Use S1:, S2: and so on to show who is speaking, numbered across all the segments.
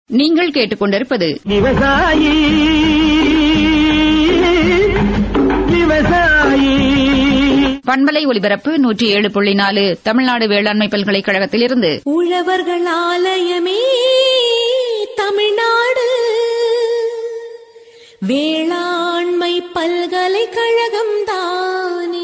S1: நீங்கள் கேட்டுக்கொண்டிருப்பது
S2: விவசாயி விவசாயி
S1: பண்பலை ஒலிபரப்பு 107.4 தமிழ்நாடு வேளாண்மை பல்கலைக்கழகத்திலிருந்து
S3: உழவர்கள் ஆலயமே தமிழ்நாடு வேளாண்மை பல்கலைக்கழகம் தானே.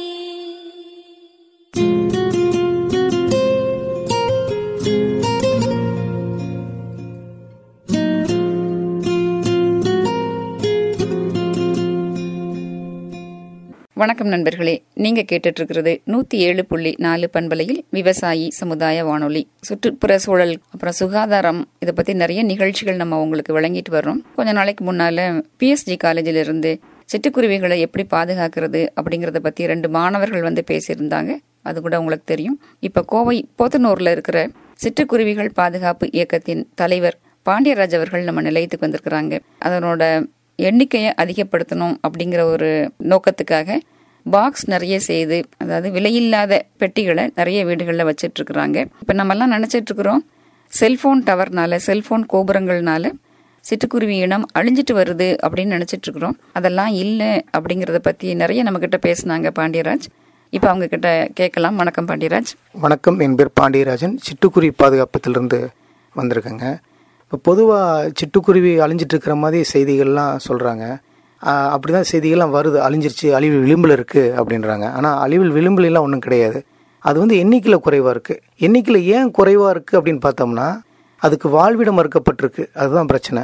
S1: வணக்கம் நண்பர்களே, நீங்க கேட்டுட்டு இருக்கிறது 107.4 பண்பலையில் விவசாயி சமுதாய வானொலி. சுற்றுப்புற சூழல், அப்புறம் சுகாதாரம், இதை பத்தி நிறைய நிகழ்ச்சிகள் நம்ம உங்களுக்கு வழங்கிட்டு வர்றோம். கொஞ்ச நாளைக்கு முன்னால PSG காலேஜில இருந்து சிட்டுக்குருவிகளை எப்படி பாதுகாக்கிறது அப்படிங்கறத பத்தி 2 மாணவர்கள் வந்து பேசியிருந்தாங்க. அது கூட உங்களுக்கு தெரியும். இப்ப கோவை போத்தனூர்ல இருக்கிற சிட்டுக்குருவிகள் பாதுகாப்பு இயக்கத்தின் தலைவர் பாண்டியராஜ் அவர்கள் நம்ம நிலையத்துக்கு வந்திருக்கிறாங்க. அதனோட எண்ணிக்கையை அதிகப்படுத்தணும் அப்படிங்கிற ஒரு நோக்கத்துக்காக பாக்ஸ் நிறைய செய்து, அதாவது விலையில்லாத பெட்டிகளை நிறைய வீடுகளில் வச்சிட்டு இருக்கிறாங்க. இப்போ நம்ம எல்லாம் நினைச்சிட்டு இருக்கிறோம், செல்போன் டவர்னால, செல்போன் கோபுரங்கள்னால சிட்டுக்குருவி இனம் அழிஞ்சிட்டு வருது அப்படின்னு நினைச்சிட்டு இருக்கிறோம். அதெல்லாம் இல்லை அப்படிங்கறத பத்தி நிறைய நம்ம கிட்ட பேசினாங்க பாண்டியராஜ். இப்போ அவங்க கிட்ட கேட்கலாம். வணக்கம் பாண்டியராஜ்.
S4: வணக்கம், என் பேர் பாண்டியராஜன். சிட்டுக்குருவி பாதுகாப்பத்திலிருந்து வந்திருக்கேங்க. இப்போ பொதுவாக சிட்டுக்குருவி அழிஞ்சிட்டு இருக்கிற மாதிரி செய்திகள்லாம் சொல்கிறாங்க. அப்படி தான் செய்திகள்லாம் வருது, அழிஞ்சிருச்சு, அழிவு விளிம்பில் இருக்குது அப்படின்றாங்க. ஆனால் அழிவில் விளிம்புலாம் ஒன்றும் கிடையாது. அது வந்து எண்ணிக்கையில் குறைவாக இருக்குது. எண்ணிக்கையில் ஏன் குறைவாக இருக்குது அப்படின்னு பார்த்தோம்னா, அதுக்கு வாழ்விடம் மறுக்கப்பட்டிருக்கு. அதுதான் பிரச்சனை.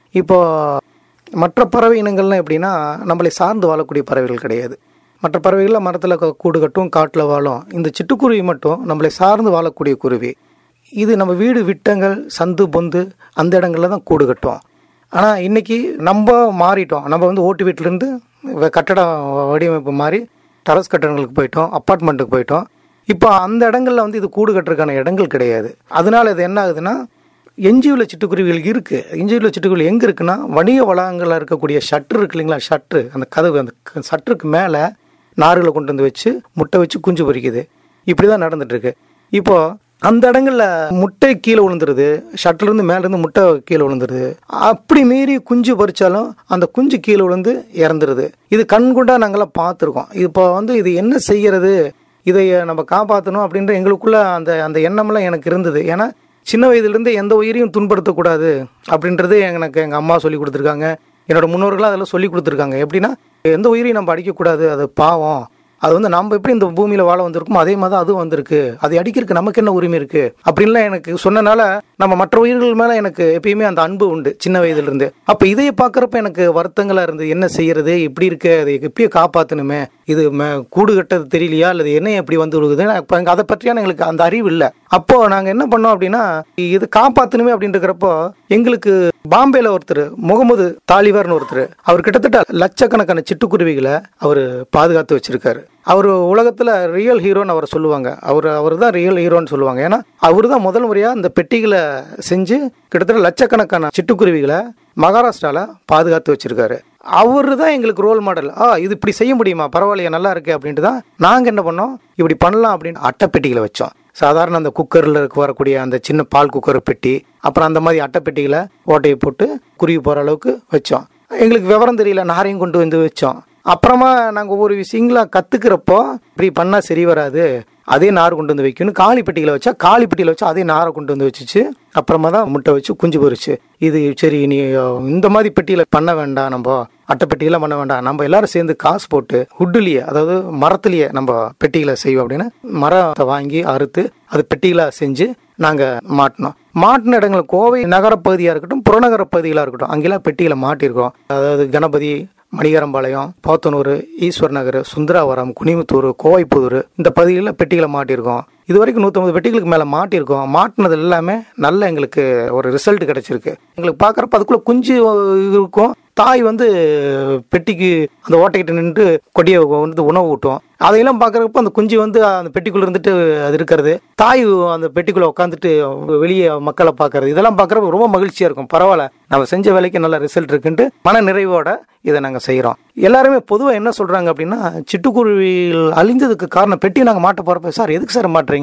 S4: இப்போது மற்ற பறவை இனங்கள்லாம் எப்படின்னா, நம்மளை சார்ந்து வாழக்கூடிய பறவைகள் கிடையாது. மற்ற பறவைகள்லாம் மரத்தில் கூடு கட்டும், காட்டில் வாழும். இந்த சிட்டுக்குருவி மட்டும் நம்மளை சார்ந்து வாழக்கூடிய குருவி. இது நம்ம வீடு விட்டங்கள், சந்து பொந்து அந்த இடங்களில் தான் கூடு கட்டும். ஆனால் இன்றைக்கி நம்ம மாறிட்டோம். நம்ம வந்து ஓட்டு வீட்டிலேருந்து கட்டட வடிவமைப்பு மாறி டெரஸ் கட்டடங்களுக்கு போயிட்டோம், அப்பார்ட்மெண்ட்டுக்கு போயிட்டோம். இப்போ அந்த இடங்களில் வந்து இது கூடு கட்டுறதுக்கான இடங்கள் கிடையாது. அதனால இது என்ன ஆகுதுன்னா, எஞ்சியுள்ள சிட்டுக்குருவிகள் இருக்குது. எஞ்சியுள்ள சிட்டுக்குருவி எங்கே இருக்குன்னா, வணிக வளாகங்களில் இருக்கக்கூடிய ஷட்ரு இருக்கு இல்லைங்களா, ஷட்ரு, அந்த கதவு, அந்த ஷட்ருக்கு மேலே நார்களை கொண்டு வந்து வச்சு முட்டை வச்சு குஞ்சு பொரிக்குது. இப்படி தான் நடந்துட்டுருக்கு. இப்போது அந்த இடங்களில் முட்டை கீழே விழுந்துருது, ஷட்டிலிருந்து மேலேருந்து முட்டை கீழே விழுந்துருது. அப்படி மீறி குஞ்சு பறித்தாலும் அந்த குஞ்சு கீழே விழுந்து இறந்துருது. இது கண்கூண்டா நாங்கள்லாம் பார்த்துருக்கோம். இப்போ வந்து இது என்ன செய்கிறது, இதை நம்ம காப்பாற்றணும் அப்படின்ற எங்களுக்குள்ள அந்த அந்த எண்ணமெல்லாம் எனக்கு இருந்தது. ஏன்னா சின்ன வயதுலேருந்து எந்த உயிரையும் துன்படுத்தக்கூடாது அப்படின்றது எனக்கு எங்கள் அம்மா சொல்லி கொடுத்துருக்காங்க. என்னோட முன்னோர்களாக அதெல்லாம் சொல்லி கொடுத்துருக்காங்க. எப்படின்னா, எந்த உயிரையும் நம்ம அடிக்கக்கூடாது, அது பாவம். அது வந்து நம்ம எப்படி இந்த பூமியில் வாழ வந்திருக்கோமோ அதே மாதிரி தான் அதுவும் வந்திருக்கு, அதை அடிக்கிறதுக்கு நமக்கு என்ன உரிமை இருக்குது அப்படின்லாம் எனக்கு சொன்னனால நம்ம மற்ற உயிர்கள் மேலே எனக்கு எப்பயுமே அந்த அன்பு உண்டு சின்ன வயதுலேருந்து. அப்போ இதையை பார்க்குறப்ப எனக்கு வருத்தங்களாக இருந்தது. என்ன செய்யறது, இப்படி இருக்கு, அதை எப்பயே காப்பாற்றணுமே, இது கூடு கட்டது தெரியலையா, அல்லது என்ன எப்படி வந்து விழுகுது, இப்போ அதை பற்றியான எங்களுக்கு அந்த அறிவு இல்லை. அப்போது நாங்கள் என்ன பண்ணோம் அப்படின்னா, இது காப்பாற்றணுமே அப்படின்றக்கிறப்போ எங்களுக்கு பாம்பேல ஒருத்தர் முகமது தாலிவர்னு ஒருத்தர், அவர் கிட்டத்தட்ட லட்சக்கணக்கான சிட்டுக்குருவிகளை அவர் பாதுகாத்து வச்சிருக்காரு. அவர் உலகத்தில் ரியல் ஹீரோன்னு அவரை சொல்லுவாங்க. அவர் தான் ரியல் ஹீரோன்னு சொல்லுவாங்க. ஏன்னா அவர் தான் முதல் முறையாக இந்த பெட்டிகளை செஞ்சு கிட்டத்தட்ட லட்சக்கணக்கான சிட்டுக்குருவிகளை மகாராஷ்டிராவில் பாதுகாத்து வச்சிருக்காரு. அவரு தான் எங்களுக்கு ரோல் மாடல். இது இப்படி செய்ய முடியுமா, பரவாயில்லையா, நல்லா இருக்கு அப்படின்ட்டு தான் நாங்கள் என்ன பண்ணோம், இப்படி பண்ணலாம் அப்படின்னு அட்டைப்பெட்டிகளை வச்சோம். சாதாரண அந்த குக்கரில் வரக்கூடிய அந்த சின்ன பால் குக்கர் பெட்டி, அப்புறம் அந்த மாதிரி அட்டைப்பெட்டிகளை ஓட்டையை போட்டு குருவி போகிற அளவுக்கு வச்சோம். எங்களுக்கு விவரம் தெரியல, நாரையும் கொண்டு வந்து வச்சோம். அப்புறமா நாங்கள் ஒவ்வொரு விஷயங்களா கற்றுக்கிறப்போ, இப்படி பண்ணால் சரி வராது, அதே நார் கொண்டு வந்து வைக்கணும். காளி பெட்டியில் வச்சா, காளி பெட்டியில் வச்சா அதே நாரை கொண்டு வந்து வச்சுச்சு. அப்புறமா தான் முட்டை வச்சு குஞ்சு பொரிச்சு. இது சரி, நீ இந்த மாதிரி பெட்டியில் பண்ண வேண்டாம், நம்ம அட்டைப்பெட்டியெல்லாம் பண்ண வேண்டாம், நம்ம எல்லாரும் சேர்ந்து காசு போட்டு ஹுட்டுலேயே, அதாவது மரத்துலேயே நம்ம பெட்டிகளை செய்வோம் அப்படின்னு மரத்தை வாங்கி அறுத்து அது பெட்டிகளை செஞ்சு நாங்கள் மாட்டினோம். மாட்டின இடங்கள் கோவை நகரப்பகுதியாக இருக்கட்டும், புறநகர பகுதிகளாக இருக்கட்டும், அங்கெல்லாம் பெட்டிகளை மாட்டியிருக்கோம். அதாவது கணபதி, மணிகரம்பாளையம், போத்தனூர், ஈஸ்வர் நகர், சுந்தராவரம், குனிமுத்தூர், கோவைப்புதூர், இந்த பகுதிகளில் பெட்டிகளை மாட்டியிருக்கோம். இது வரைக்கும் 150 பெட்டிகளுக்கு மேலே மாட்டியிருக்கோம். மாட்டினது எல்லாமே நல்ல எங்களுக்கு ஒரு ரிசல்ட் கிடைச்சிருக்கு. எங்களுக்கு பார்க்குறப்ப அதுக்குள்ளே குஞ்சு இருக்கும். தாய் வந்து பெட்டிக்கு அந்த ஓட்டைக்கிட்ட நின்று கொடியை வந்து உணவு ஊட்டும். அதையெல்லாம் பார்க்குறப்ப அந்த குஞ்சு வந்து அந்த பெட்டிக்குள்ளே இருந்துட்டு அது இருக்கிறது, தாய் அந்த பெட்டிக்குள்ளே உட்காந்துட்டு வெளியே மக்களை பார்க்கறது, இதெல்லாம் பார்க்குறப்ப ரொம்ப மகிழ்ச்சியாக இருக்கும். பரவாயில்ல, நம்ம செஞ்ச வேலைக்கு நல்ல ரிசல்ட் இருக்குன்ட்டு மன நிறைவோட இதை நாங்கள் செய்கிறோம். எல்லாருமே பொதுவாக என்ன சொல்கிறாங்க அப்படின்னா, சிட்டுக்குருவிகள் அழிந்ததுக்கு காரணம் பெட்டி நாங்கள் மாட்ட போகிறப்ப, சார் எதுக்கு சார் மாட்டுறீங்க,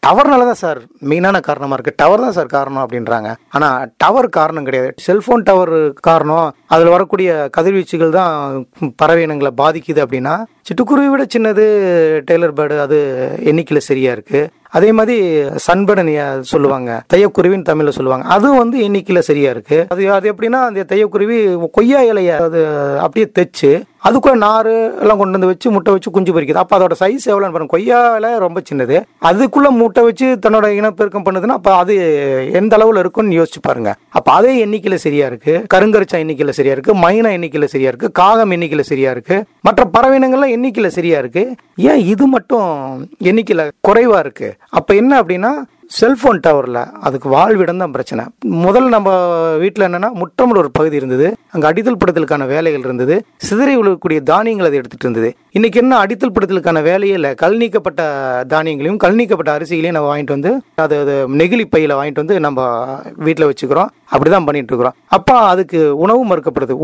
S4: டவர்னால தான் சார் மெயினான காரணமாக இருக்குது, டவர் தான் சார் காரணம் அப்படின்றாங்க. ஆனால் டவர் காரணம் கிடையாது. செல்ஃபோன் டவர் காரணம், அதில் வரக்கூடிய கதிர்வீச்சுகள் தான் பறவை இனங்களை பாதிக்குது அப்படின்னா, சிட்டுக்குருவி விட சின்னது டெய்லர் பேர்டு, அது எண்ணிக்கையில் சரியாக இருக்குது. அதே மாதிரி சன்பேர்டு சொல்லுவாங்க, தையக்குருவின்னு தமிழில் சொல்லுவாங்க, அதுவும் எண்ணிக்கையில் சரியாக இருக்குது. அது எப்படின்னா, அந்த தையக்குருவி கொய்யா இலையை அது அப்படியே தைச்சு அதுக்குள்ள நார் எல்லாம் கொண்டு வந்து வச்சு முட்டை வச்சு குஞ்சு பொரிக்குது. அப்போ அதோட சைஸ் எவ்வளோன்னு பாருங்க. கொய்யா இலை ரொம்ப சின்னது, அதுக்குள்ள முட்டை வச்சு தன்னோட இனப்பெருக்கம் பண்ணுதுன்னா அப்போ அது எந்த அளவில் இருக்குன்னு யோசிச்சு பாருங்க. அப்போ அதே எண்ணிக்கையில் சரியா இருக்கு, கருங்கரிச்சா எண்ணிக்கையில் சரியா இருக்கு, மைனா எண்ணிக்கையில் சரியா இருக்கு, காகம் எண்ணிக்கையில் சரியா இருக்கு, மற்ற பறவையினங்கள்லாம் எண்ணிக்கையில் சரியா இருக்கு. ஏன் இது மட்டும் எண்ணிக்கையில் குறைவா இருக்கு? அப்போ என்ன அப்படின்னா, செல்போன் டவரில் அதுக்கு வாழ்விடம் தான் பிரச்சனை. முதல்ல நம்ம வீட்டில் என்னன்னா, முற்றமுள்ள ஒரு பகுதி இருந்தது, அங்கே அடித்தல் படுத்தலுக்கான வேலைகள் இருந்தது, சிதறி விழக்கூடிய தானியங்கள் அதை எடுத்துட்டு இருந்தது. இன்னைக்கு என்ன, அடித்தல் படுத்தலுக்கான வேலையே இல்லை. கல் நீக்கப்பட்ட தானியங்களையும் கல் நீக்கப்பட்ட அரிசிகளையும் நம்ம வாங்கிட்டு வந்து அது நெகிழி பையில வாங்கிட்டு வந்து நம்ம வீட்டில் வச்சுக்கிறோம். அப்படிதான் பண்ணிட்டு இருக்கிறோம். அப்போ அதுக்கு உணவும் மறுக்கப்படுது.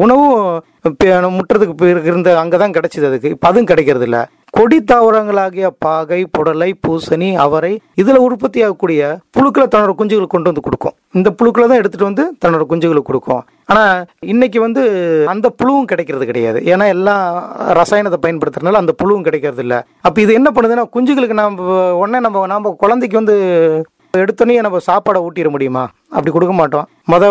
S4: உணவும் முற்றத்துக்கு இருந்த அங்கதான் கிடைச்சது, அதுக்கு இப்போ அதுவும் கிடைக்கிறது இல்லை. கொடி தாவரங்களாகிய பாகை, புடலை, பூசணி, அவரை, இதுல உற்பத்தி ஆகக்கூடிய புழுக்களை தன்னோட குஞ்சுகளுக்கு கொண்டு வந்து கொடுக்கும். இந்த புழுக்களை தான் எடுத்துட்டு வந்து தன்னோட குஞ்சுகளுக்கு கொடுக்கும். ஆனா இன்னைக்கு அந்த புழுவும் கிடைக்கிறது கிடையாது. ஏன்னா எல்லாம் ரசாயனத்தை பயன்படுத்துறதுனால அந்த புழுவும் கிடைக்கிறது இல்லை. அப்ப இது என்ன பண்ணுதுன்னா, குஞ்சுகளுக்கு நம்ம குழந்தைக்கு எடுத்தோன்னே நம்ம சாப்பாடை ஊட்டிட முடியுமா? அப்படி கொடுக்க மாட்டோம்.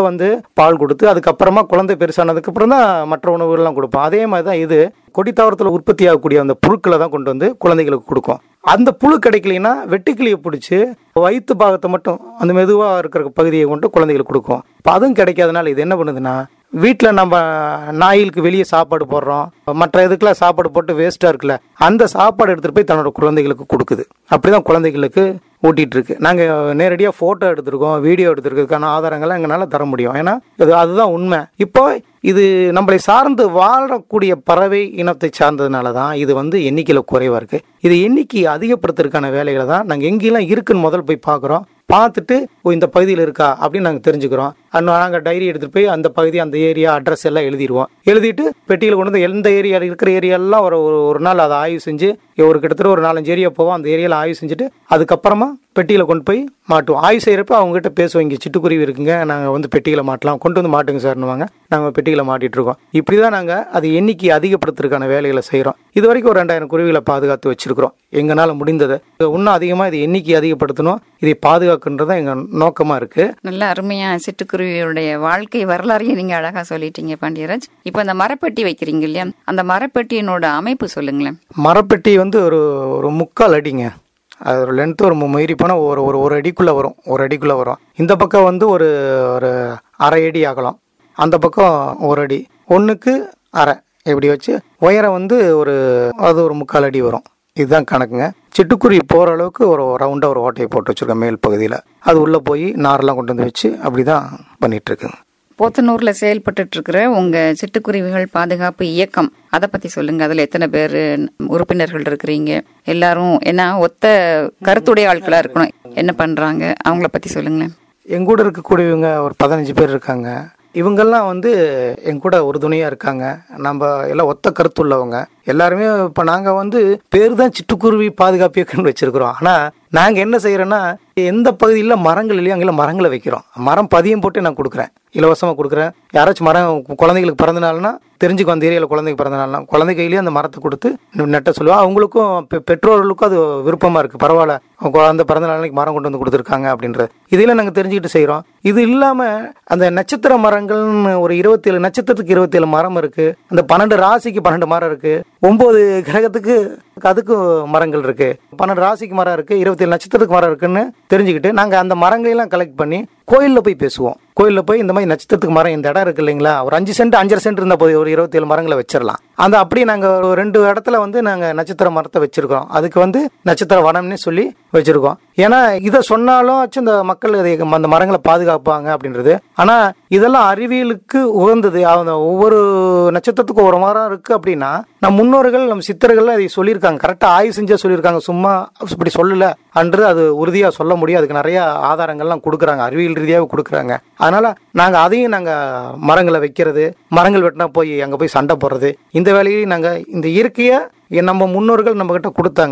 S4: பால் கொடுத்து அதுக்கப்புறமா குழந்தை பெருசானதுக்கு அப்புறம் தான் மற்ற உணவுகள்லாம் கொடுப்போம். அதே மாதிரி தான் இது கொடி தாவரத்தில் உற்பத்தி ஆகக்கூடிய அந்த புழுக்களை தான் கொண்டு வந்து குழந்தைகளுக்கு கொடுக்கும். அந்த புழு கிடைக்கலைன்னா வெட்டுக்கிளியை பிடிச்சி வயிற்று பாகத்தை மட்டும், அந்த மெதுவாக இருக்கிற பகுதியை கொண்டு குழந்தைகளுக்கு கொடுக்கும். இப்போ அதுவும் கிடைக்காதனால இது என்ன பண்ணுதுன்னா, வீட்டில் நம்ம நாய்களுக்கு வெளியே சாப்பாடு போடுறோம், மற்ற இதுக்கெல்லாம் சாப்பாடு போட்டு வேஸ்ட்டாக இருக்குல்ல, அந்த சாப்பாடு எடுத்துகிட்டு போய் தன்னோட குழந்தைகளுக்கு கொடுக்குது. அப்படிதான் குழந்தைகளுக்கு ஊட்டிகிட்டு இருக்கு. நாங்கள் நேரடியாக ஃபோட்டோ எடுத்திருக்கோம், வீடியோ எடுத்துருக்கிறதுக்கான ஆதாரங்கள்லாம் எங்களால் தர முடியும். ஏன்னா அதுதான் உண்மை. இப்போ இது நம்மளை சார்ந்து வாழக்கூடிய பறவை இனத்தை சார்ந்ததுனால தான் இது எண்ணிக்கையில் குறைவாக இருக்குது. இது எண்ணிக்கை அதிகப்படுத்துறதுக்கான வேலைகளை தான் நாங்கள் எங்கெல்லாம் இருக்குன்னு முதல் போய் பார்க்குறோம். பார்த்துட்டு இந்த பகுதியில் இருக்கா அப்படின்னு நாங்கள் தெரிஞ்சுக்கிறோம். நாங்கள் டைரி எடுத்துகிட்டு போய் அந்த பகுதி, அந்த ஏரியா அட்ரஸ் எல்லாம் எழுதிடுவோம். எழுதிட்டு பெட்டியில் கொண்டு வந்து எந்த ஏரியாவில் இருக்கிற ஏரியாலாம் ஒரு நாள் அதை ஆய்வு செஞ்சு, கிட்டத்தட்ட ஒரு 4-5 ஏரியா போவோம். அந்த ஏரியாவில் ஆய்வு செஞ்சுட்டு அதுக்கப்புறமா பெட்டியில் கொண்டு போய் மாட்டுவோம். ஆய்வு செய்கிறப்ப அவங்ககிட்ட பேசுவோம், இங்கே சிட்டுக்குருவி இருக்குங்க, நாங்கள் பெட்டியில் மாட்டலாம், கொண்டு வந்து மாட்டுங்க சார்னுவாங்க. நாங்கள் பெட்டியில் மாட்டிகிட்டு இருக்கோம். இப்படி தான் நாங்கள் அது எண்ணிக்கை அதிகப்படுத்துறதுக்கான வேலைகளை செய்கிறோம். இது வரைக்கும் ஒரு 2000 குருவிகளை பாதுகாத்து வச்சிருக்கிறோம் எங்களால் முடிந்ததை. இன்னும் அதிகமாக இது எண்ணிக்கை அதிகப்படுத்தணும், இதை பாதுகாக்குன்றது தான் எங்கள் நோக்கமாக இருக்குது.
S1: நல்ல அருமையாக சிட்டுக்குருவியுடைய வாழ்க்கை வரலாறையும் நீங்கள் அழகாக சொல்லிட்டீங்க பாண்டியராஜ். இப்போ அந்த மரப்பெட்டி வைக்கிறீங்க இல்லையா, அந்த மரப்பெட்டியினோட அமைப்பு சொல்லுங்களேன்.
S4: மரப்பெட்டி ஒரு 3/4 அடிங்க. அது ஒரு லென்த்து ஒரு மீறி போனால் ஒரு அடிக்குள்ளே வரும். இந்த பக்கம் ஒரு 1/2 அடி அகலம், அந்த பக்கம் 1 அடி, 1.5 இப்படி வச்சு உயரம் ஒரு 3/4 அடி வரும். இதுதான் கணக்குங்க. சிட்டுக்குருவி போகிற அளவுக்கு ஒரு ரவுண்டாக ஒரு ஓட்டையை போட்டு வச்சுருக்கேன் மேல் பகுதியில். அது உள்ளே போய் நாரெல்லாம் கொண்டு வந்து வச்சு அப்படி தான் பண்ணிகிட்ருக்குங்க.
S1: போத்தனூர்ல செயல்பட்டு இருக்கிற உங்க சிட்டுக்குருவிகள் பாதுகாப்பு இயக்கம், அதை பத்தி சொல்லுங்க. அதுல எத்தனை பேர் உறுப்பினர்கள் இருக்கிறீங்க? எல்லாரும் என்ன ஒத்த கருத்துடைய ஆட்களா இருக்கணும், என்ன பண்றாங்க, அவங்கள பத்தி சொல்லுங்களேன்.
S4: எங்கூட இருக்கக்கூடியவங்க ஒரு 15 பேர் இருக்காங்க. இவங்கெல்லாம் என் கூட உறுதுணையாக இருக்காங்க. நம்ம எல்லாம் ஒத்த கருத்து உள்ளவங்க எல்லாருமே. இப்போ நாங்கள் பேர் தான் சிட்டுக்குருவி பாதுகாப்பு இயக்கம்னு வச்சுருக்கிறோம். ஆனால் நாங்கள் என்ன செய்கிறோன்னா, எந்த பகுதியில் மரங்கள் இல்லையோ அங்கெல்லாம் மரங்களை வைக்கிறோம். மரம் பதியம் போட்டு நான் கொடுக்குறேன், இலவசமாக கொடுக்குறேன். யாராச்சும் மரம் குழந்தைங்களுக்கு பிறந்தனால்னா தெரிஞ்சுக்கும், அந்த ஏரியாவில் குழந்தைக்கு பிறந்தனால்னா குழந்தை கையிலேயே அந்த மரத்தை கொடுத்து நெட்ட சொல்லுவோம். அவங்களுக்கும் பெற்றோர்களுக்கும் அது விருப்பமாக இருக்குது. பரவாயில்ல, குழந்தை பிறந்த நாளைக்கு மரம் கொண்டு வந்து கொடுத்துருக்காங்க அப்படின்றது இதெல்லாம் நாங்கள் தெரிஞ்சுக்கிட்டு செய்கிறோம். இது இல்லாமல் அந்த நட்சத்திர மரங்கள்னு ஒரு 27 நட்சத்திரத்துக்கு 27 மரம் இருக்குது. அந்த 12 ராசிக்கு 12 மரம் இருக்குது. 9 கிரகத்துக்கு அதுக்கும் மரங்கள் இருக்குது. 12 ராசிக்கு மரம் இருக்குது, 27 நட்சத்திரத்துக்கு மரம் இருக்குன்னு தெரிஞ்சுக்கிட்டு நாங்கள் அந்த மரங்களெல்லாம் கலெக்ட் பண்ணி கோயிலில் போய் பேசுவோம். கோயிலில் போய் இந்த மாதிரி நட்சத்திரத்துக்கு மரம் இந்த இடம் இருக்குது இல்லைங்களா, ஒரு 5 சென்ட் 5.5 சென்ட் இருந்தால் போய் ஒரு 27 மரங்களை வச்சிடலாம். அந்த அப்படியே நாங்கள் ஒரு 2 இடத்துல நாங்கள் நட்சத்திர மரத்தை வச்சிருக்கோம். அதுக்கு நட்சத்திர வனம்னு சொல்லி வச்சிருக்கோம். ஏன்னா இதை சொன்னாலும் இந்த மக்கள் அந்த மரங்களை பாதுகாப்பாங்க அப்படின்றது. ஆனால் இதெல்லாம் அறிவியலுக்கு உகந்தது. ஒவ்வொரு நட்சத்திரத்துக்கும் ஒரு மரம் இருக்குது அப்படின்னா நம் முன்னோர்கள், நம் சித்தர்கள் அதை சொல்லியிருக்காங்க, கரெக்டாக ஆய்வு செஞ்சா சொல்லியிருக்காங்க. சும்மா இப்படி சொல்லலை அன்று அது உறுதியாக சொல்ல முடியும். அதுக்கு நிறைய ஆதாரங்கள்லாம் கொடுக்குறாங்க, அறிவியல் ரீதியாக கொடுக்குறாங்க. அதனால நாங்கள் அதையும் மரங்களை வைக்கிறது, மரங்கள் வெட்டினா போய் அங்கே போய் சண்டை போடுறது, இந்த வேலையை நாங்கள் இந்த இயற்கையை நம்ம முன்னோர்கள் நம்ம கிட்ட கொடுத்தாங்க.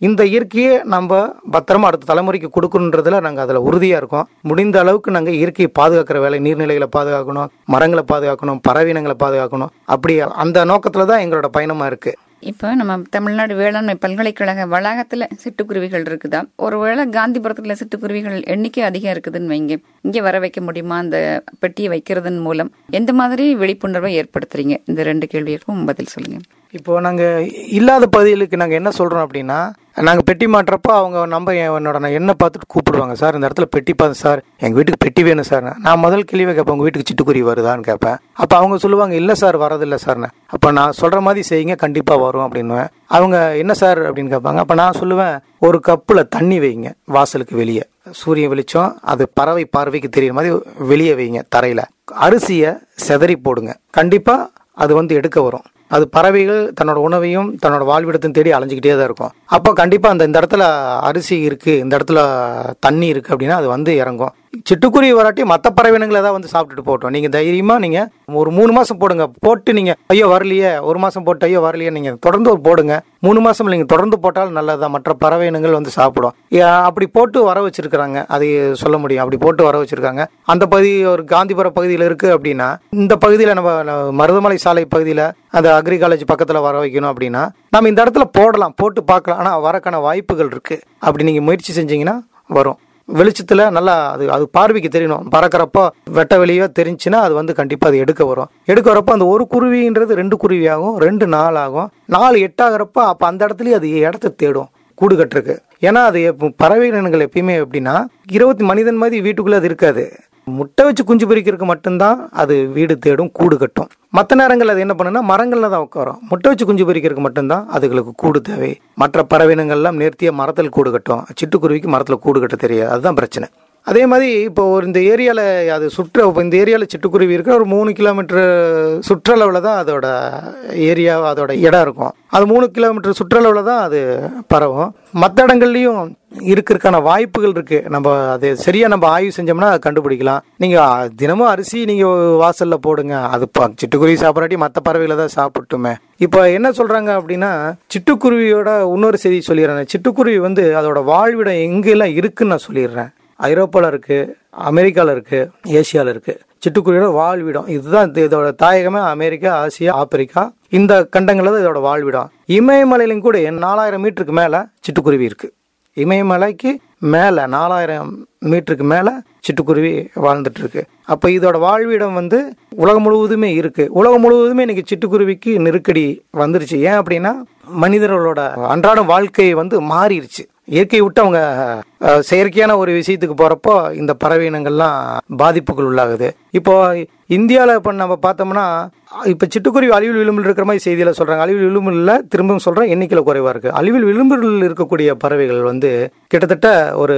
S4: இந்த இயற்கையை நம்ம பத்திரமா அடுத்த தலைமுறைக்கு கொடுக்கணுன்றதுல நாங்கள் அதில் உறுதியாக இருக்கோம். முடிந்த அளவுக்கு நாங்கள் இயற்கையை பாதுகாக்கிற வேலை, நீர்நிலைகளை பாதுகாக்கணும், மரங்களை பாதுகாக்கணும், பறவையினங்களை பாதுகாக்கணும். அப்படி அந்த நோக்கத்தில் தான் எங்களோட பயணமாக இருக்குது.
S1: இப்போ நம்ம தமிழ்நாடு வேளாண்மை பல்கலைக்கழக வளாகத்தில் சிட்டுக்குருவிகள் இருக்குதா? ஒருவேளை காந்திபுரத்தில் சிட்டுக்குருவிகள் எண்ணிக்கை அதிகம் இருக்குதுன்னு வைங்க, இங்கே வர வைக்க முடியுமா? அந்த பெட்டியை வைக்கிறதன் மூலம் எந்த மாதிரி விழிப்புணர்வை ஏற்படுத்துறீங்க? இந்த 2 கேள்விக்கும் பதில் சொல்லுங்க.
S4: இப்போ நாங்கள் இல்லாத பகுதிகளுக்கு நாங்கள் என்ன சொல்கிறோம் அப்படின்னா, நாங்கள் பெட்டி மாட்டுறப்போ அவங்க என்னோட எண்ணை பார்த்துட்டு கூப்பிடுவாங்க, சார் இந்த இடத்துல பெட்டி பார்த்து சார், எங்கள் வீட்டுக்கு பெட்டி வேணும் சார். நான் முதல் கேள்வி கேட்பேன், உங்கள் வீட்டுக்கு சிட்டுக்குருவி வருதான்னு கேட்பேன். அப்போ அவங்க சொல்லுவாங்க, இல்லை சார் வரதில்லை சார்னு. அப்போ நான் சொல்கிற மாதிரி செய்யுங்க, கண்டிப்பாக வரும் அப்படின்னுவேன். அவங்க என்ன சார் அப்படின்னு கேட்பாங்க. அப்போ நான் சொல்லுவேன், ஒரு கப்பில் தண்ணி வைங்க வாசலுக்கு வெளியே, சூரிய வெளிச்சம் அது பறவை பார்வைக்கு தெரியுற மாதிரி வெளியே வைங்க தரையில். அரிசியை செதறி போடுங்க, கண்டிப்பாக அது எடுக்க வரும். அது பறவைகள் தன்னோட உணவையும் தன்னோட வாழ்விடத்தையும் தேடி அலைஞ்சிக்கிட்டே தான் இருக்கும். அப்போ கண்டிப்பாக இந்த இடத்துல அரிசி இருக்குது, இந்த இடத்துல தண்ணி இருக்குது அப்படின்னா அது இறங்கும். சிட்டுக்குருவி வராட்டி மற்ற பறவைகளை ஏதாவது சாப்பிட்டுட்டு போட்டோம். நீங்கள் தைரியமாக நீங்கள் ஒரு 3 மாதம் போடுங்க. போட்டு நீங்கள் ஐயோ வரலையே, 1 மாதம் போட்டு ஐயோ வரலையே, நீங்கள் தொடர்ந்து போடுங்க. 3 மாதம் நீங்கள் தொடர்ந்து போட்டாலும் நல்லதுதான், மற்ற பறவையினங்கள் சாப்பிடும். அப்படி போட்டு வர வச்சிருக்கிறாங்க, அது சொல்ல முடியும். அப்படி போட்டு வர வச்சிருக்காங்க. அந்த பகுதி ஒரு காந்திபுரம் பகுதியில் இருக்குது அப்படின்னா, இந்த பகுதியில் நம்ம மருதமலை சாலை பகுதியில் அந்த அக்ரி காலேஜ் பக்கத்தில் வர வைக்கணும் அப்படின்னா நம்ம இந்த இடத்துல போடலாம், போட்டு பார்க்கலாம். ஆனால் வரக்கான வாய்ப்புகள் இருக்குது. அப்படி நீங்கள் முயற்சி செஞ்சீங்கன்னா வரும். வெளிச்சத்தில் நல்லா அது பார்வைக்கு தெரியணும். பறக்கிறப்போ வெட்ட வெளியோ தெரிஞ்சுன்னா அது கண்டிப்பாக அது எடுக்க வரும். எடுக்க வரப்போ அந்த ஒரு குருவின்றது 2 குருவி ஆகும், 2 நாள் ஆகும். 4 8 ஆகிறப்போ அப்போ அந்த இடத்துலயே அது இடத்த தேடும் கூடு கட்டுருக்கு. ஏன்னா அது பறவை இனங்கள் எப்பயுமே எப்படின்னா 20 மனிதன் மாதிரி வீட்டுக்குள்ளே அது இருக்காது. முட்டை வச்சு குஞ்சு பொரிக்கிறதுக்கு மட்டும்தான் அது வீடு தேடும், கூடு கட்டும். மற்ற நேரங்கள் அது என்ன பண்ணுன்னா மரங்கள்ல தான் உட்காரும். முட்டை வச்சு குஞ்சு பொரிக்கிறதுக்கு மட்டும்தான் அதுகளுக்கு கூடு தேவை. மற்ற பறவையினங்கள்லாம் நேர்த்தியாக மரத்தில் கூடு கட்டும். சிட்டுக்குருவிக்கு மரத்தில் கூடு கட்ட தெரியாது, அதுதான் பிரச்சனை. அதே மாதிரி இப்போ இந்த ஏரியாவில் அது இந்த ஏரியாவில் சிட்டுக்குருவி இருக்கிற ஒரு 3 கிலோமீட்டர் சுற்றளவில் தான் அதோட ஏரியா, அதோட இடம் இருக்கும். அது 3 கிலோமீட்டர் சுற்றளவில் தான் அது பரவும். மற்ற இடங்கள்லையும் இருக்கிறதுக்கான வாய்ப்புகள் இருக்கு. நம்ம அது சரியா நம்ம ஆய்வு செஞ்சோம்னா அதை கண்டுபிடிக்கலாம். நீங்க தினமும் அரிசி நீங்க வாசல்ல போடுங்க, அது சிட்டுக்குருவி சாப்பிடாட்டி மற்ற பறவைகளை தான் சாப்பிட்டுமே. இப்போ என்ன சொல்றாங்க அப்படின்னா, சிட்டுக்குருவியோட இன்னொரு செய்தி சொல்லிடுறேன். சிட்டுக்குருவி அதோட வாழ்விடம் எங்கெல்லாம் இருக்குன்னு நான் சொல்லிடுறேன். ஐரோப்பாவில் இருக்கு, அமெரிக்காவில் இருக்கு, ஏசியாவில் இருக்கு. சிட்டுக்குருவியோட வாழ்விடம் இதுதான். இதோட தாயகமே அமெரிக்கா, ஆசியா, ஆப்பிரிக்கா, இந்த கண்டங்களில் இதோட வாழ்விடம். இமயமலையிலும் கூட 4000 மீட்டருக்கு மேலே சிட்டுக்குருவி இருக்கு. இமயமலைக்கு மேலே 4000 மீட்டருக்கு மேலே சிட்டுக்குருவி வாழ்ந்துட்டு இருக்கு. அப்போ இதோட வாழ்விடம் உலகம் முழுவதுமே இருக்கு. உலகம் முழுவதுமே இன்னைக்கு சிட்டுக்குருவிக்கு நெருக்கடி வந்துருச்சு. ஏன் அப்படின்னா மனிதர்களோட அன்றாட வாழ்க்கை மாறிடுச்சு. இயற்கையை விட்டு அவங்க செயற்கையான ஒரு விஷயத்துக்கு போறப்போ இந்த பறவை இனங்கள்லாம் பாதிப்புகள் உள்ளாகுது. இப்போ இந்தியாவில் இப்போ நம்ம பார்த்தோம்னா இப்போ சிட்டுக்குருவி அழிவில் விளிம்பில் இருக்கிற மாதிரி செய்தியில் சொல்றாங்க. அழிவில் விளிம்பில் திரும்பவும் சொல்றேன், எண்ணிக்கையில் குறைவா இருக்கு. அழிவில் விளிம்பில் இருக்கக்கூடிய பறவைகள் கிட்டத்தட்ட ஒரு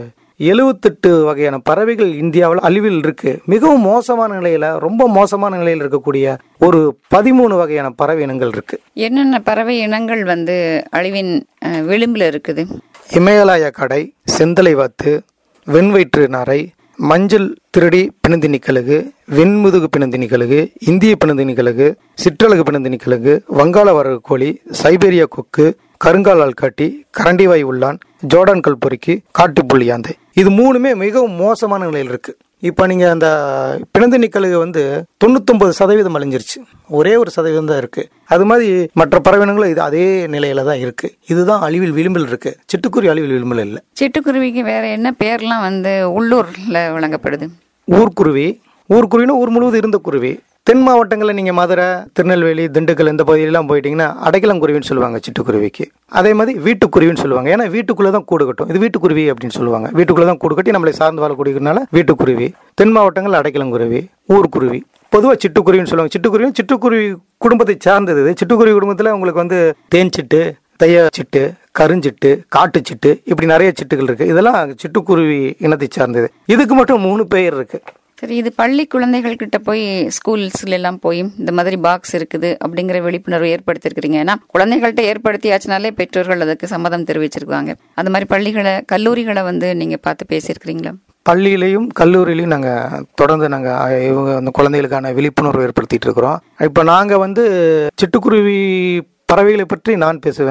S4: 78 வகையான பறவைகள் இந்தியாவில் அழிவில் இருக்கு. மிகவும் மோசமான நிலையில, ரொம்ப மோசமான நிலையில் இருக்கக்கூடிய ஒரு 13 வகையான பறவை இனங்கள் இருக்கு.
S1: என்னென்ன பறவை இனங்கள் அழிவின் விளிம்பில் இருக்குது?
S4: இமயலாய கடை, செந்தலை வாத்து, வெண்வயிற்று நாரை, மஞ்சள் திருடி பிணந்தினி கழுகு, வெண்முதுகு பிணந்தினி கழுகு, இந்திய பிணந்தினி கழுகு, சிற்றலகு பிணந்தினி கழுகு, வங்காள வரகு கோழி, சைபேரியா கொக்கு, கருங்கால் ஆள்காட்டி, கரண்டிவாய் உள்ளான், ஜோர்டான் கல்பொறிக்கு, காட்டுப்புள்ளியாந்தை, இது 3மே மிகவும் மோசமான நிலையில் இருக்கு. இப்போ நீங்கள் அந்த பிணந்தினி கழுகு 99% அழிஞ்சிருச்சு, ஒரே 1% தான் இருக்கு. அது மாதிரி மற்ற பறவைகளும் இது அதே நிலையில தான் இருக்கு. இதுதான் அழிவில் விளிம்பில் இருக்கு. சிட்டுக்குருவி அழிவில் விளிம்பில் இல்லை.
S1: சிட்டுக்குருவிக்கு வேற என்ன பேர்லாம் உள்ளூர்ல வழங்கப்படுது?
S4: ஊர்க்குருவி. ஊர்க்குருவினா ஊர் முழுவதும் இருந்த குருவி. தென் மாவட்டங்களில் நீங்கள் மதுரை, திருநெல்வேலி, திண்டுக்கல் இந்த பகுதியெல்லாம் போயிட்டீங்கன்னா அடைக்கலங்குருவின்னு சொல்லுவாங்க சிட்டுக்குருவிக்கு. அதே மாதிரி வீட்டுக்குருவின்னு சொல்லுவாங்க. ஏன்னா வீட்டுக்குள்ளே தான் கூடு கட்டும். இது வீட்டுக்குருவி அப்படின்னு சொல்லுவாங்க. வீட்டுக்குள்ளே தான் கூடு கட்டி நம்மளை சார்ந்து வாழக்கூடியதுனால வீட்டுக்குருவி. தென் மாவட்டங்கள் அடைக்கலங்குருவி, ஊர்க்குருவி. பொதுவாக சிட்டுக்குருவின்னு சொல்லுவாங்க. சிட்டுக்குருவி குடும்பத்தை சார்ந்தது. சிட்டுக்குருவி குடும்பத்தில் உங்களுக்கு தேன் சிட்டு, தைய சிட்டு, கருஞ்சிட்டு, காட்டுச்சிட்டு, இப்படி நிறைய சிட்டுகள் இருக்கு. இதெல்லாம் சிட்டுக்குருவி இனத்தை சார்ந்தது. இதுக்கு மட்டும் 3 பெயர் இருக்கு.
S1: சரி, இது பள்ளி குழந்தைகள் கிட்ட போய் ஸ்கூல்ஸ்ல எல்லாம் போய் இந்த மாதிரி பாக்ஸ் இருக்குது அப்படிங்கிற விழிப்புணர்வு ஏற்படுத்திருக்கிறீங்க. ஏன்னா குழந்தைகள்கிட்ட ஏற்படுத்தியாச்சுனாலே பெற்றோர்கள் அதுக்கு சம்மதம் தெரிவிச்சிருக்காங்க. அது மாதிரி பள்ளிகளை, கல்லூரிகளை நீங்க பார்த்து பேசியிருக்கிறீங்களா?
S4: பள்ளியிலையும் கல்லூரியிலையும் நாங்கள் தொடர்ந்து இவங்க அந்த குழந்தைகளுக்கான விழிப்புணர்வு ஏற்படுத்திட்டு இருக்கிறோம். இப்போ நாங்கள் சிட்டுக்குருவி பறவைகளை பற்றி நான் பேசுவேன்.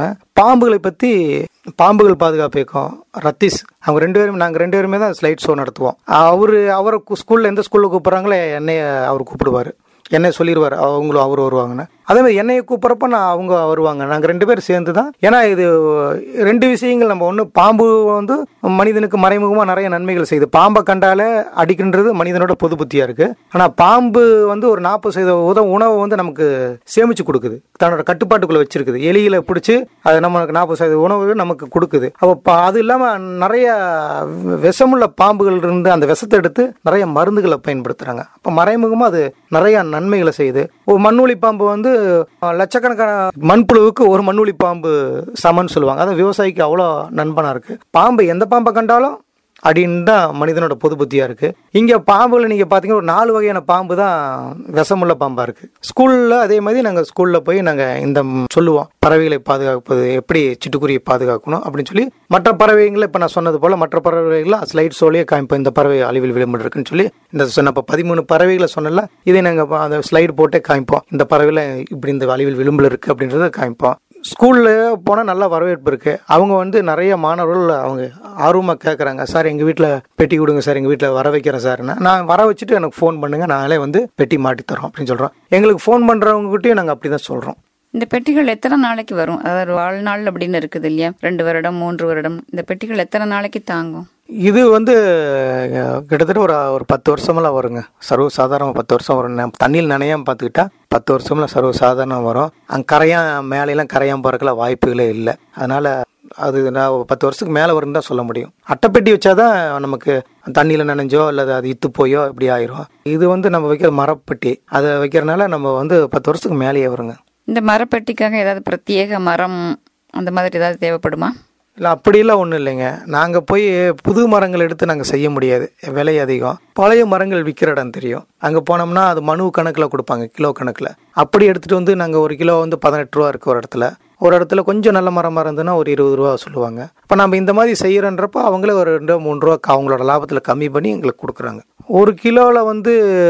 S4: பாம்புகளை பற்றி பாம்புகள் பாதுகாப்பு இயக்கம் ரத்தீஷ் அவங்க நாங்கள் ரெண்டு பேருமே தான் ஸ்லைட் ஷோ நடத்துவோம். அவரை ஸ்கூலில் எந்த ஸ்கூலில் கூப்பிட்றாங்களோ என்னைய அவர் கூப்பிடுவார், என்னை சொல்லிடுவார் அவங்களும் அவர் வருவாங்கன்னு. அதே மாதிரி என்னையை கூப்பிட்றப்ப அவங்க வருவாங்க. நாங்கள் ரெண்டு பேரும் சேர்ந்து தான். ஏன்னா இது ரெண்டு விஷயங்கள். நம்ம ஒன்று, பாம்பு வந்து மனிதனுக்கு மறைமுகமாக நிறைய நன்மைகள் செய்யுது. பாம்பை கண்டாலே அடிக்கின்றது மனிதனோட பொது புத்தியாக இருக்குது. ஆனால் பாம்பு வந்து ஒரு 40% உணவை வந்து நமக்கு சேமித்து கொடுக்குது, தன்னோட கட்டுப்பாட்டுக்குள்ளே வச்சிருக்குது. எலிகளை பிடிச்சி அது நமக்கு 40% உணவு நமக்கு கொடுக்குது. அப்போ அது இல்லாமல் நிறைய விஷமுள்ள பாம்புகள் இருந்து அந்த விஷத்தை எடுத்து நிறைய மருந்துகளை பயன்படுத்துகிறாங்க. அப்போ மறைமுகமாக அது நிறைய நன்மைகளை செய்யுது. ஒரு மண்ணுளி பாம்பு வந்து லட்சக்கணக்கான மண்புழுவுக்கு ஒரு மண்ணுளி பாம்பு சமன்னு சொல்லுவாங்க. அது விவசாயிக்கு அவ்வளோ நண்பனா இருக்கு. பாம்பு எந்த பாம்பை கண்டாலும் அப்படின்னு தான் மனிதனோட பொது புத்தியாக இருக்குது. இங்கே பாம்புகளை நீங்கள் பார்த்தீங்கன்னா ஒரு 4 வகையான பாம்பு தான் விஷமுள்ள பாம்பாக இருக்குது. ஸ்கூலில் அதே மாதிரி நாங்கள் ஸ்கூலில் போய் நாங்கள் இந்த சொல்லுவோம், பறவைகளை பாதுகாப்பது எப்படி, சிட்டுக்குருவியை பாதுகாக்கணும் அப்படின்னு சொல்லி. மற்ற பறவைகளை இப்போ நான் சொன்னது போல் மற்ற பறவைகளை ஸ்லைட் ஷோலேயே காமிப்போம். இந்த பறவை அழிவில் விளிம்பில் இருக்குன்னு சொல்லி இந்த இப்போ 13 பறவைகளை சொன்னல, இதை நாங்கள் அந்த ஸ்லைடு போட்டே காமிப்போம். இந்த பறவைகளை இப்படி இந்த அழிவில் விளிம்பில் இருக்குது அப்படின்றத காமிப்போம். ஸ்கூலில் போனால் நல்லா வரவேற்பு இருக்குது. அவங்க வந்து நிறைய மாணவர்கள் அவங்க ஆர்வமாக கேட்குறாங்க, சார் எங்கள் வீட்டில் பெட்டி கொடுங்க சார், எங்கள் வீட்டில் வர வைக்கிறேன் சார்னா. நான் வர வச்சுட்டு எனக்கு ஃபோன் பண்ணுங்கள், நாங்களே வந்து பெட்டி மாட்டி தரோம் அப்படின்னு சொல்கிறோம். எங்களுக்கு ஃபோன் பண்ணுறவங்ககிட்டயும் நாங்கள் அப்படி தான் சொல்கிறோம்.
S1: இந்த பெட்டிகள் எத்தனை நாளைக்கு வரும்? அதாவது வாழ்நாள் அப்படின்னு இருக்குது இல்லையா? 2 வருடம் 3 வருடம். இந்த பெட்டிகள் எத்தனை நாளைக்கு தாங்கும்?
S4: இது வந்து கிட்டத்தட்ட ஒரு 10 வருஷமெல்லாம் வருங்க. சர்வசாதாரணமாக 10 வருஷம் வரும். தண்ணியில் நனையாமல் பார்த்துக்கிட்டா 10 வருஷம்லாம் சர்வசாதாரணம் வரும். அங்கே மேலையெல்லாம் கரையாமல் போகிறதுக்குலாம் வாய்ப்புகளே இல்லை. அதனால் அது நான் 10 வருஷத்துக்கு மேலே வரும்னு தான் சொல்ல முடியும். அட்டைப்பெட்டி வச்சாதான் நமக்கு தண்ணியில் நனைஞ்சோ அல்லது அது இத்து போயோ இப்படி ஆயிரும். இது வந்து நம்ம வைக்கிற மரப்பெட்டி, அதை வைக்கிறதுனால நம்ம வந்து 10 வருஷத்துக்கு மேலேயே வருங்க.
S1: இந்த மரப்பெட்டிக்காக ஏதாவது பிரத்யேக மரம் அந்த மாதிரி ஏதாவது தேவைப்படுமா?
S4: இல்லை, அப்படிலாம் ஒன்றும் இல்லைங்க. நாங்கள் போய் புது மரங்கள் எடுத்து நாங்கள் செய்ய முடியாது, விலை அதிகம். பழைய மரங்கள் விற்கிற இடம் தெரியும், அங்கே போனோம்னா அது மனு கணக்கில் கொடுப்பாங்க, கிலோ கணக்கில். அப்படி எடுத்துகிட்டு வந்து நாங்கள் ஒரு கிலோ வந்து 18 ரூபா இருக்குது ஒரு இடத்துல கொஞ்சம் நல்ல மரமாக இருந்ததுன்னா ஒரு 20 ரூபா சொல்லுவாங்க. இப்போ நம்ம இந்த மாதிரி செய்கிறன்றப்போ அவங்களே ஒரு 2-3 ரூபா அவங்களோட லாபத்தில் கம்மி பண்ணி எங்களுக்கு கொடுக்குறாங்க. ஒரு கிலோவில் வந்து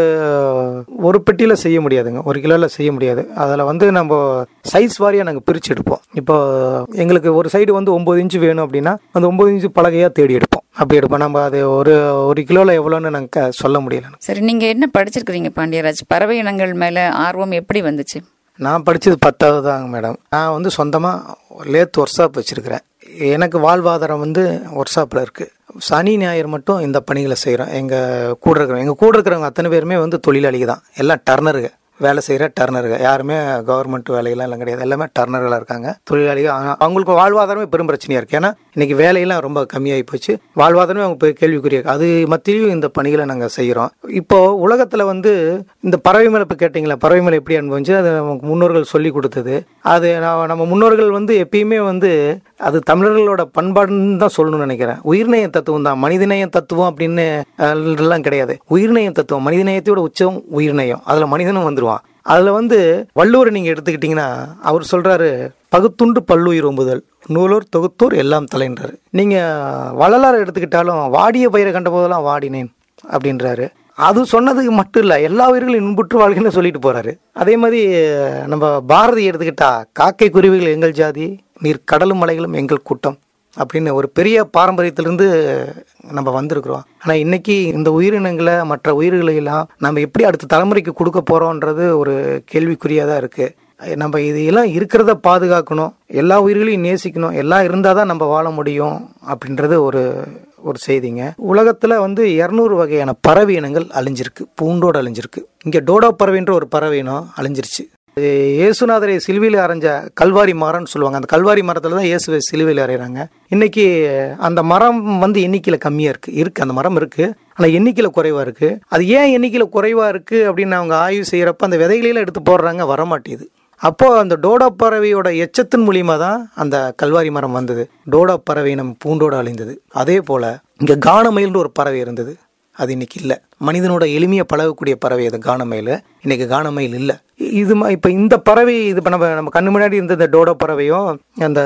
S4: ஒரு பெட்டியில் செய்ய முடியாதுங்க, ஒரு கிலோவில் செய்ய முடியாது. அதில் வந்து நம்ம சைஸ் வாரியாக நாங்கள் பிரித்து எடுப்போம். இப்போ எங்களுக்கு ஒரு சைடு வந்து 9 இன்ச்சு வேணும் அப்படின்னா அந்த 9 இன்ச்சு பலகையாக தேடி எடுப்போம். அப்படி எடுப்போம். நம்ம அது ஒரு கிலோவில் எவ்வளோன்னு நாங்கள் சொல்ல முடியல.
S1: சரி, நீங்கள் என்ன படிச்சிருக்கிறீங்க பாண்டியராஜ்? பறவை இனங்கள் மேலே ஆர்வம் எப்படி வந்துச்சு?
S4: நான் படித்தது 10வது தாங்க மேடம். நான் வந்து சொந்தமாக லேத் ஒர்க் ஷாப் வச்சுருக்கிறேன். எனக்கு வாழ்வாதாரம் வந்து ஒர்க் ஷாப்பில் இருக்குது. சனி ஞாயிறு மட்டும் இந்த பணிகளை செய்கிறோம். எங்கள் கூட இருக்கிறவங்க அத்தனை பேருமே வந்து தொழிலாளிகள் தான், எல்லாம் டர்னருங்க, வேலை செய்கிற டர்னருங்க. யாருமே கவர்மெண்ட் வேலையெல்லாம் எல்லாம் கிடையாது, எல்லாமே டர்னர்களாக இருக்காங்க, தொழிலாளிகள். அவங்களுக்கு வாழ்வாதாரமே பெரும் பிரச்சனையாக இருக்குது. ஏன்னா இன்றைக்கி வேலையெல்லாம் ரொம்ப கம்மியாகி போச்சு, வாழ்வாதாரமே அவங்க கேள்விக்குரிய. அது மத்தியிலையும் இந்த பணிகளை நாங்கள் செய்கிறோம். இப்போது உலகத்தில் வந்து இந்த பறவை மேலே இப்போ கேட்டிங்களா, பறவை மேலே எப்படி அனுபவிச்சு அது நமக்கு முன்னோர்கள் சொல்லி கொடுத்தது. அது நம்ம முன்னோர்கள் வந்து எப்பயுமே வந்து அது தமிழர்களோட பண்பாடுன்னு தான் சொல்லணும்னு நினைக்கிறேன். உயிர்நேய தத்துவம் தான், மனிதநேய தத்துவம் அப்படின்னு எல்லாம் கிடையாது. உயிர்நேய தத்துவம், மனிதநேயத்தோட உச்சம் உயிர்நேயம். அதில் மனிதனும் வந்துடுவான். அதில் வந்து வள்ளுவரை நீங்கள் எடுத்துக்கிட்டிங்கன்னா அவர் சொல்கிறாரு, பகுத்துண்டு பல்லுயிர் ஓம்புதல், நூலோர் தொகுத்தோர் எல்லாம் தலைன்றாரு. நீங்கள் வள்ளலார் எடுத்துக்கிட்டாலும் வாடிய பயிரை கண்ட போதெல்லாம் வாடினேன் அப்படின்றாரு. அது சொன்னதுக்கு மட்டும் இல்லை, எல்லா உயிர்களும் இன்புற்று வாழ்க்கைன்னு சொல்லிட்டு போகிறாரு. அதே மாதிரி நம்ம பாரதி எடுத்துக்கிட்டா, காக்கை குருவிகள் எங்கள் ஜாதி, நீர் கடலும் மலைகளும் எங்கள் கூட்டம் அப்படின்னு ஒரு பெரிய பாரம்பரியத்திலிருந்து நம்ம வந்திருக்கிறோம். ஆனால் இன்றைக்கி இந்த உயிரினங்களை மற்ற உயிர்களை எல்லாம் நம்ம எப்படி அடுத்த தலைமுறைக்கு கொடுக்க போகிறோன்றது ஒரு கேள்விக்குறியாக தான் இருக்குது. நம்ம இதெல்லாம் இருக்கிறத பாதுகாக்கணும், எல்லா உயிர்களையும் நேசிக்கணும், எல்லாம் இருந்தால் தான் நம்ம வாழ முடியும் அப்படின்றது ஒரு செய்திங்க. உலகத்தில் வந்து 200 வகையான பறவை இனங்கள் அழிஞ்சிருக்கு, பூண்டோடு அழிஞ்சிருக்கு. இங்கே டோடோ பறவைன்ற ஒரு பறவை இனம் அழிஞ்சிருச்சு. இயேசுநாதரை சிலுவையில் அரைஞ்ச கல்வாரி மரம்னு சொல்லுவாங்க. அந்த கல்வாரி மரத்தில் தான் இயேசுவை சிலுவையில் அறையிறாங்க. இன்றைக்கி அந்த மரம் வந்து எண்ணிக்கையில் கம்மியாக இருக்குது, அந்த மரம் இருக்குது, ஆனால் எண்ணிக்கையில் குறைவாக இருக்குது. அது ஏன் எண்ணிக்கையில் குறைவாக இருக்குது அப்படின்னு அவங்க ஆய்வு செய்கிறப்ப அந்த விதைகளையெல்லாம் எடுத்து போடுறாங்க, வரமாட்டேது. அப்போது அந்த டோடோ பறவையோட எச்சத்தின் மூலியமாக தான் அந்த கல்வாரி மரம் வந்தது. டோடோ பறவை நம்ம பூண்டோடு அழிந்தது. அதே போல் இங்கே கானமயில்னு ஒரு பறவை இருந்தது, அது இன்னைக்கு இல்லை. மனிதனோட எளிமையை பழகக்கூடிய பறவை அது கானமயில், இன்னைக்கு கானமயில் இல்லை. இது இப்போ இந்த பறவை இது இப்போ நம்ம கண்ணு முன்னாடி இருந்த இந்த டோடோ பறவையும் அந்த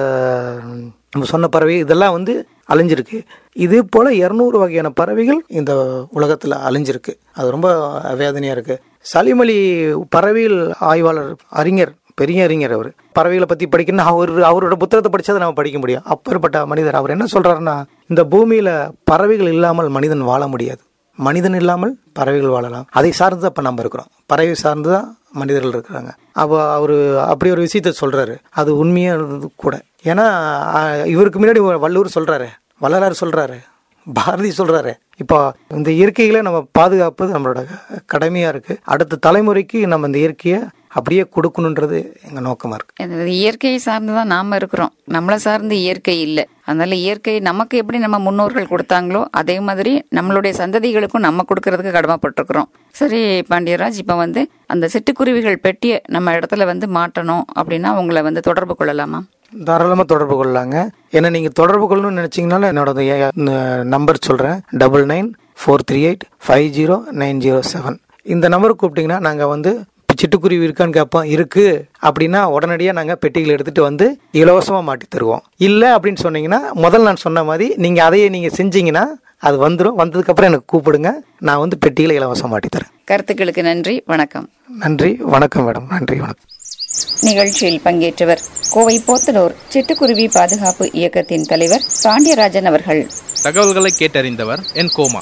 S4: நம்ம சொன்ன பறவை இதெல்லாம் வந்து அழிஞ்சிருக்கு. இதே போல் 200 வகையான பறவைகள் இந்த உலகத்தில் அழிஞ்சிருக்கு. அது ரொம்ப வேதனையாக இருக்குது. சலிம் அலி பறவைகள் ஆய்வாளர் அறிஞர் பெரிய அறிஞர் அவர். பறவைகளை பற்றி படிக்கணும்னா அவரோட புத்தகத்தை படித்தா நம்ம படிக்க முடியும். அப்பேற்பட்ட மனிதர். அவர் என்ன சொல்கிறாருன்னா, இந்த பூமியில் பறவைகள் இல்லாமல் மனிதன் வாழ முடியாது, மனிதன் இல்லாமல் பறவைகள் வாழலாம். அதை சார்ந்து தான் இப்போ நம்ம இருக்கிறோம். பறவை சார்ந்து தான் மனிதர்கள் இருக்கிறாங்க. அப்போ அவர் அப்படி ஒரு விஷயத்த சொல்கிறாரு. அது உண்மையானது கூட. ஏன்னா இவருக்கு முன்னாடி வள்ளுவர் சொல்கிறாரு, வள்ளலார் சொல்கிறாரு, பாரதி சொல்கிறாரு. இப்போ இந்த இயற்கைகளை நம்ம பாதுகாப்பது நம்மளோட கடமையாக இருக்குது. அடுத்த தலைமுறைக்கு நம்ம இந்த இயற்கையை அப்படியே கொடுக்கணுன்றது எங்கள் நோக்கமாக இருக்குது.
S1: இயற்கையை சார்ந்து தான் நாம் இருக்கிறோம், நம்மளை சார்ந்து இயற்கை இல்லை. அதனால இயற்கை நமக்கு எப்படி நம்ம முன்னோர்கள் கொடுத்தாங்களோ அதே மாதிரி நம்மளுடைய சந்ததிகளுக்கும் நம்ம கொடுக்கறதுக்கு கடமைப்பட்டிருக்கிறோம். சரி பாண்டியராஜ், இப்போ அந்த சிட்டுக்குருவிகள் பெட்டியை நம்ம இடத்துல மாட்டணும் அப்படின்னா உங்களை தொடர்பு கொள்ளலாமா?
S4: தாராளமாக தொடர்பு கொள்ளலாங்க. ஏன்னா நீங்கள் தொடர்பு கொள்ளணும்னு நினச்சிங்கனால என்னோட நம்பர் சொல்கிறேன், 9943850907. இந்த நம்பருக்கு கூப்பிட்டிங்கன்னா நாங்கள் சிட்டுக்குருவி இருக்கான்னு கேட்போம். இருக்குது அப்படின்னா உடனடியாக நாங்கள் பெட்டிகள் எடுத்துகிட்டு இலவசமாக மாட்டி தருவோம். இல்லை அப்படின்னு சொன்னீங்கன்னா முதல்ல நான் சொன்ன மாதிரி நீங்கள் அதையே நீங்கள் செஞ்சீங்கன்னா அது வந்துடும். வந்ததுக்கப்புறம் எனக்கு கூப்பிடுங்க, நான் பெட்டிகளை இலவசம் மாட்டி தரேன்.
S1: கருத்துக்களுக்கு நன்றி, வணக்கம்.
S4: நன்றி, வணக்கம் மேடம். நன்றி, வணக்கம்.
S1: நிகழ்ச்சியில் பங்கேற்றவர் கோவை போத்தனூர் சிட்டுக்குருவி பாதுகாப்பு இயக்கத்தின் தலைவர் பாண்டியராஜன் அவர்கள்.
S2: தகவல்களை கேட்டறிந்தவர் என் கோமா.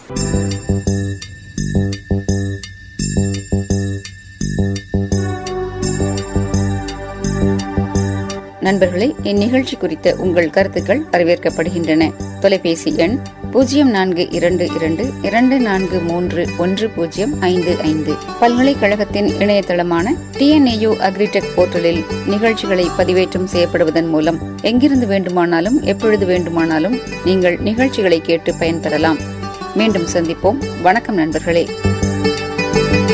S1: நண்பர்களே, இந்நிகழ்ச்சி குறித்த உங்கள் கருத்துக்கள் வரவேற்கப்படுகின்றன. தொலைபேசி எண் 0422431055. பல்கலைக்கழகத்தின் இணையதளமான TNAU அக்ரிடெக் போர்ட்டலில் நிகழ்ச்சிகளை பதிவேற்றம் செய்யப்படுவதன் மூலம் எங்கிருந்து வேண்டுமானாலும் எப்பொழுது வேண்டுமானாலும் நீங்கள் நிகழ்ச்சிகளை கேட்டு பயன்பெறலாம். மீண்டும் சந்திப்போம். வணக்கம் நண்பர்களே.